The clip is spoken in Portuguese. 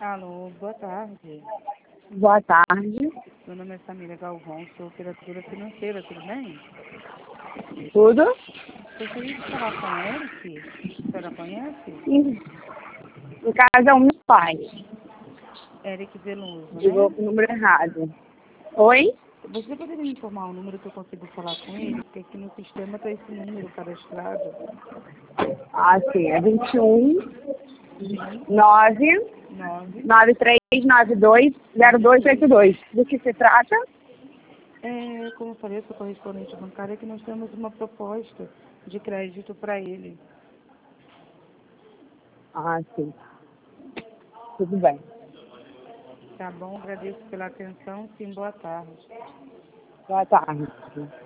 Alô, boa tarde. Boa tarde. Meu nome é Samira Galvão, sou operadora financeira, tudo bem? Tudo? Gostaria de falar com o Eric. A senhora conhece? No caso é o meu pai. Eric Veloso, Ligou né? com o número errado. Oi? Você poderia me informar o número que eu consigo falar com ele? Porque aqui no sistema está esse número cadastrado. Ah, sim. É 21 Sim, 9 9. 9392 0282. Do que se trata? Como eu falei, eu sou correspondente bancária que nós temos uma proposta de crédito para ele. Ah, sim. Tudo bem. Tá bom? Agradeço pela atenção. Sim, boa tarde. Boa tarde.